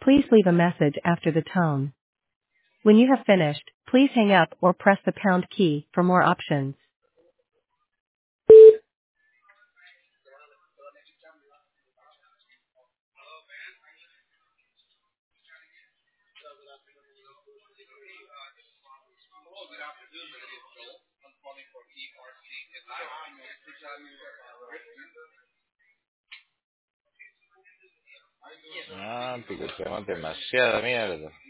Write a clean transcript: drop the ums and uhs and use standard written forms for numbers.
Please leave a message after the tone. When you have finished, please hang up or press the pound key for more options. Ah, porque tengo demasiada mierda.